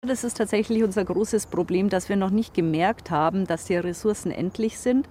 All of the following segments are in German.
das ist tatsächlich unser großes Problem, dass wir noch nicht gemerkt haben, dass die Ressourcen endlich sind.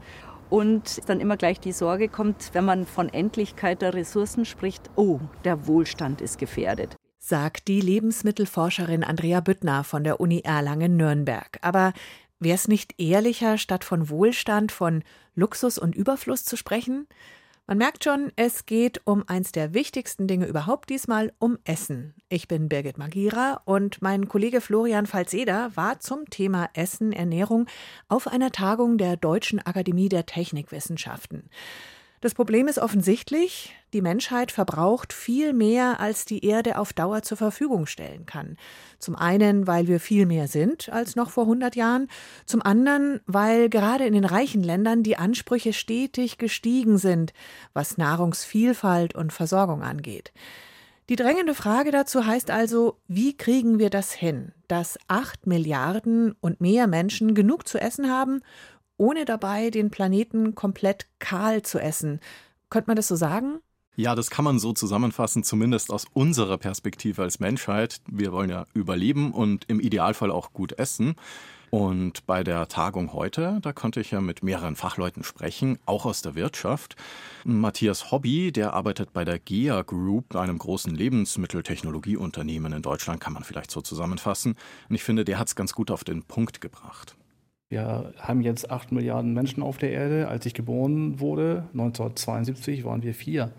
Und dann immer gleich die Sorge kommt, wenn man von Endlichkeit der Ressourcen spricht, oh, der Wohlstand ist gefährdet. Sagt die Lebensmittelforscherin Andrea Büttner von der Uni Erlangen-Nürnberg. Aber wäre es nicht ehrlicher, statt von Wohlstand, von Luxus und Überfluss zu sprechen? Man merkt schon, es geht um eins der wichtigsten Dinge überhaupt diesmal, um Essen. Ich bin Birgit Magira und mein Kollege Florian Falzeder war zum Thema Essen, Ernährung auf einer Tagung der Deutschen Akademie der Technikwissenschaften. Das Problem ist offensichtlich, die Menschheit verbraucht viel mehr, als die Erde auf Dauer zur Verfügung stellen kann. Zum einen, weil wir viel mehr sind als noch vor 100 Jahren, zum anderen, weil gerade in den reichen Ländern die Ansprüche stetig gestiegen sind, was Nahrungsvielfalt und Versorgung angeht. Die drängende Frage dazu heißt also, wie kriegen wir das hin, dass 8 Milliarden und mehr Menschen genug zu essen haben, ohne dabei den Planeten komplett kahl zu essen. Könnte man das so sagen? Ja, das kann man so zusammenfassen, zumindest aus unserer Perspektive als Menschheit. Wir wollen ja überleben und im Idealfall auch gut essen. Und bei der Tagung heute, da konnte ich ja mit mehreren Fachleuten sprechen, auch aus der Wirtschaft. Matthias Hobby, der arbeitet bei der GEA Group, einem großen Lebensmitteltechnologieunternehmen in Deutschland, kann man vielleicht so zusammenfassen. Und ich finde, der hat es ganz gut auf den Punkt gebracht. Wir haben jetzt 8 Milliarden Menschen auf der Erde. Als ich geboren wurde, 1972, waren wir 4.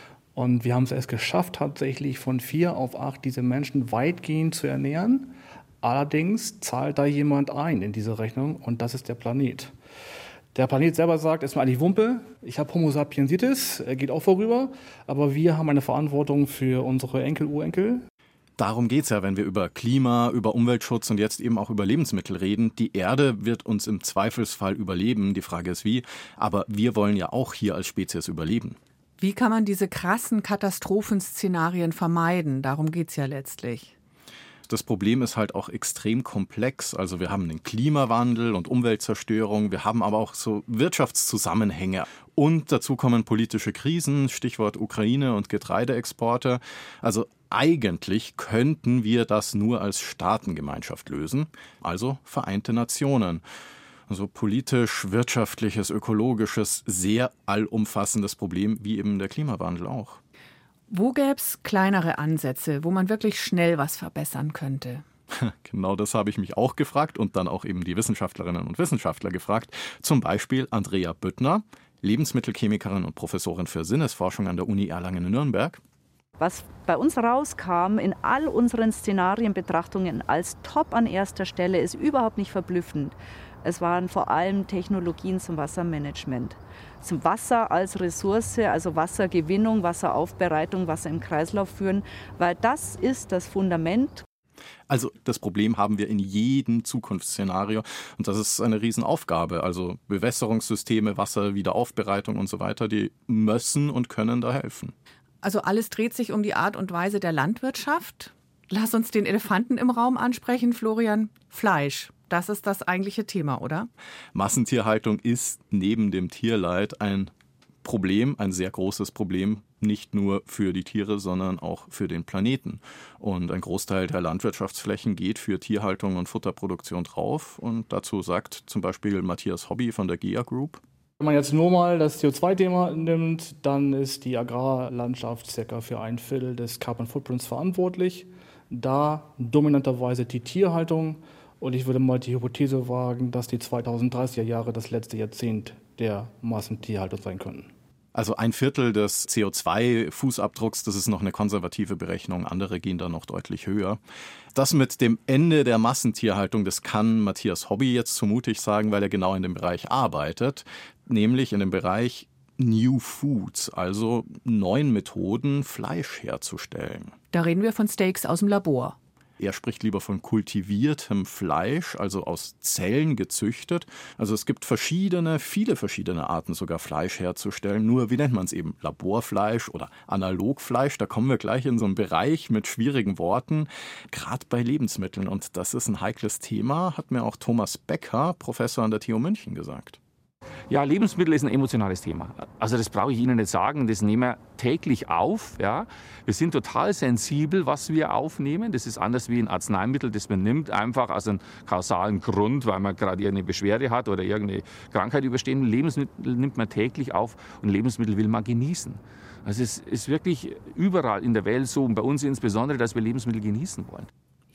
Und wir haben es erst geschafft, tatsächlich von 4 auf 8 diese Menschen weitgehend zu ernähren. Allerdings zahlt da jemand ein in diese Rechnung und das ist der Planet. Der Planet selber sagt, ist mir eigentlich Wumpe, ich habe Homo sapiensitis, er geht auch vorüber, aber wir haben eine Verantwortung für unsere Enkel, Urenkel. Darum geht's ja, wenn wir über Klima, über Umweltschutz und jetzt eben auch über Lebensmittel reden. Die Erde wird uns im Zweifelsfall überleben, die Frage ist wie, aber wir wollen ja auch hier als Spezies überleben. Wie kann man diese krassen Katastrophenszenarien vermeiden? Darum geht's ja letztlich. Das Problem ist halt auch extrem komplex. Also wir haben den Klimawandel und Umweltzerstörung, wir haben aber auch so Wirtschaftszusammenhänge. Und dazu kommen politische Krisen, Stichwort Ukraine und Getreideexporte. Also eigentlich könnten wir das nur als Staatengemeinschaft lösen, also Vereinte Nationen. Also politisch, wirtschaftliches, ökologisches, sehr allumfassendes Problem, wie eben der Klimawandel auch. Wo gäbe es kleinere Ansätze, wo man wirklich schnell was verbessern könnte? Genau das habe ich mich auch gefragt und dann auch eben die Wissenschaftlerinnen und Wissenschaftler gefragt. Zum Beispiel Andrea Büttner, Lebensmittelchemikerin und Professorin für Sinnesforschung an der Uni Erlangen-Nürnberg. Was bei uns rauskam in all unseren Szenarienbetrachtungen als Top an erster Stelle, ist überhaupt nicht verblüffend. Es waren vor allem Technologien zum Wassermanagement. Zum Wasser als Ressource, also Wassergewinnung, Wasseraufbereitung, Wasser im Kreislauf führen, weil das ist das Fundament. Also das Problem haben wir in jedem Zukunftsszenario und das ist eine Riesenaufgabe. Also Bewässerungssysteme, Wasserwiederaufbereitung und so weiter, die müssen und können da helfen. Also alles dreht sich um die Art und Weise der Landwirtschaft. Lass uns den Elefanten im Raum ansprechen, Florian. Fleisch, das ist das eigentliche Thema, oder? Massentierhaltung ist neben dem Tierleid ein Problem, ein sehr großes Problem, nicht nur für die Tiere, sondern auch für den Planeten. Und ein Großteil der Landwirtschaftsflächen geht für Tierhaltung und Futterproduktion drauf. Und dazu sagt zum Beispiel Matthias Hobby von der GEA Group: Wenn man jetzt nur mal das CO2-Thema nimmt, dann ist die Agrarlandschaft ca. für 1/4 des Carbon Footprints verantwortlich. Da dominanterweise die Tierhaltung. Und ich würde mal die Hypothese wagen, dass die 2030er Jahre das letzte Jahrzehnt der Massentierhaltung sein könnten. Also 1/4 des CO2-Fußabdrucks, das ist noch eine konservative Berechnung. Andere gehen da noch deutlich höher. Das mit dem Ende der Massentierhaltung, das kann Matthias Hobby jetzt so mutig sagen, weil er genau in dem Bereich arbeitet. Nämlich in dem Bereich New Foods, also neuen Methoden, Fleisch herzustellen. Da reden wir von Steaks aus dem Labor. Er spricht lieber von kultiviertem Fleisch, also aus Zellen gezüchtet. Also es gibt viele verschiedene Arten, sogar Fleisch herzustellen. Nur, wie nennt man es eben? Laborfleisch oder Analogfleisch? Da kommen wir gleich in so einen Bereich mit schwierigen Worten, gerade bei Lebensmitteln. Und das ist ein heikles Thema, hat mir auch Thomas Becker, Professor an der TU München, gesagt. Ja, Lebensmittel ist ein emotionales Thema. Also das brauche ich Ihnen nicht sagen, das nehmen wir täglich auf. Ja. Wir sind total sensibel, was wir aufnehmen. Das ist anders wie ein Arzneimittel, das man nimmt, einfach aus einem kausalen Grund, weil man gerade irgendeine Beschwerde hat oder irgendeine Krankheit überstehen. Lebensmittel nimmt man täglich auf und Lebensmittel will man genießen. Also es ist wirklich überall in der Welt so, und bei uns insbesondere, dass wir Lebensmittel genießen wollen.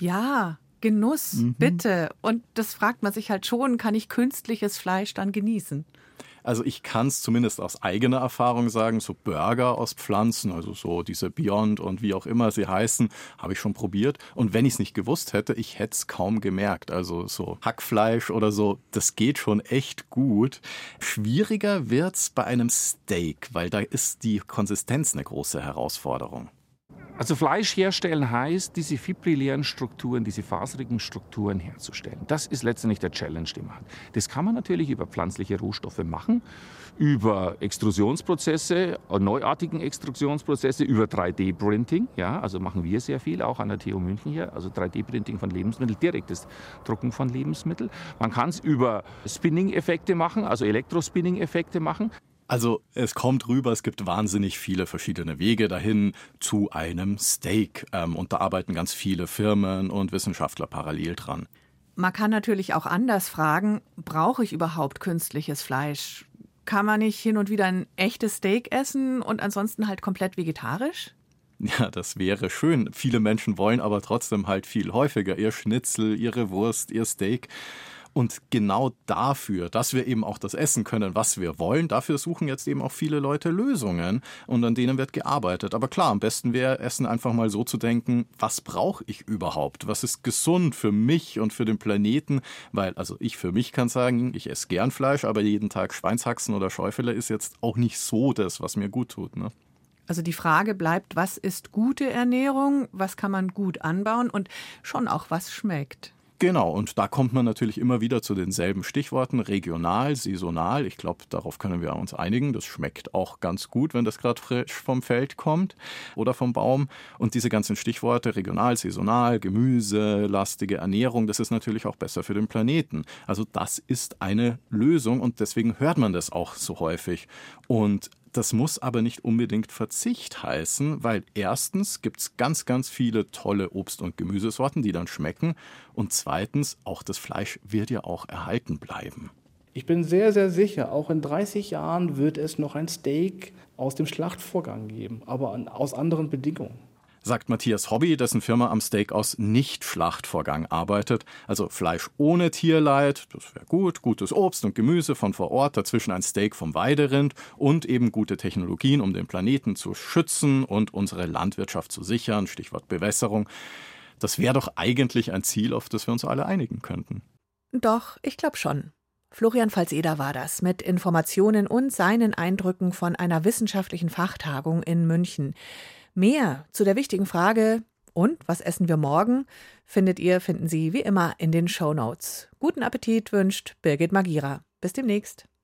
Ja, Genuss, bitte. Und das fragt man sich halt schon, kann ich künstliches Fleisch dann genießen? Also ich kann es zumindest aus eigener Erfahrung sagen, so Burger aus Pflanzen, also so diese Beyond und wie auch immer sie heißen, habe ich schon probiert. Und wenn ich es nicht gewusst hätte, ich hätte es kaum gemerkt. Also so Hackfleisch oder so, das geht schon echt gut. Schwieriger wird's bei einem Steak, weil da ist die Konsistenz eine große Herausforderung. Also Fleisch herstellen heißt, diese fibrillären Strukturen, diese faserigen Strukturen herzustellen. Das ist letztendlich der Challenge, den man hat. Das kann man natürlich über pflanzliche Rohstoffe machen, über Extrusionsprozesse, neuartigen Extrusionsprozesse, über 3D-Printing. Ja, also machen wir sehr viel, auch an der TU München hier. Also 3D-Printing von Lebensmitteln, direktes Drucken von Lebensmitteln. Man kann es über Spinning-Effekte machen, also Elektrospinning-Effekte machen. Also es kommt rüber, es gibt wahnsinnig viele verschiedene Wege dahin zu einem Steak. Und da arbeiten ganz viele Firmen und Wissenschaftler parallel dran. Man kann natürlich auch anders fragen, brauche ich überhaupt künstliches Fleisch? Kann man nicht hin und wieder ein echtes Steak essen und ansonsten halt komplett vegetarisch? Ja, das wäre schön. Viele Menschen wollen aber trotzdem halt viel häufiger ihr Schnitzel, ihre Wurst, ihr Steak. Und genau dafür, dass wir eben auch das essen können, was wir wollen, dafür suchen jetzt eben auch viele Leute Lösungen und an denen wird gearbeitet. Aber klar, am besten wäre, Essen einfach mal so zu denken, was brauche ich überhaupt? Was ist gesund für mich und für den Planeten? Weil, also ich für mich kann sagen, ich esse gern Fleisch, aber jeden Tag Schweinshaxen oder Schäufele ist jetzt auch nicht so das, was mir gut tut, ne? Also die Frage bleibt, was ist gute Ernährung? Was kann man gut anbauen? Und schon auch, was schmeckt? Genau, und da kommt man natürlich immer wieder zu denselben Stichworten, regional, saisonal. Ich glaube, darauf können wir uns einigen. Das schmeckt auch ganz gut, wenn das gerade frisch vom Feld kommt oder vom Baum. Und diese ganzen Stichworte, regional, saisonal, Gemüse, lastige Ernährung, das ist natürlich auch besser für den Planeten. Also das ist eine Lösung und deswegen hört man das auch so häufig. Und das muss aber nicht unbedingt Verzicht heißen, weil erstens gibt es ganz, ganz viele tolle Obst- und Gemüsesorten, die dann schmecken. Und zweitens, auch das Fleisch wird ja auch erhalten bleiben. Ich bin sehr, sehr sicher, auch in 30 Jahren wird es noch ein Steak aus dem Schlachtvorgang geben, aber aus anderen Bedingungen. Sagt Matthias Hobby, dessen Firma am Steak aus Nicht-Schlachtvorgang arbeitet. Also Fleisch ohne Tierleid, das wäre gut, gutes Obst und Gemüse von vor Ort, dazwischen ein Steak vom Weiderind und eben gute Technologien, um den Planeten zu schützen und unsere Landwirtschaft zu sichern, Stichwort Bewässerung. Das wäre doch eigentlich ein Ziel, auf das wir uns alle einigen könnten. Doch, ich glaube schon. Florian Pfalz-Eder war das mit Informationen und seinen Eindrücken von einer wissenschaftlichen Fachtagung in München. Mehr zu der wichtigen Frage, und was essen wir morgen, finden Sie wie immer in den Shownotes. Guten Appetit wünscht Birgit Magira. Bis demnächst.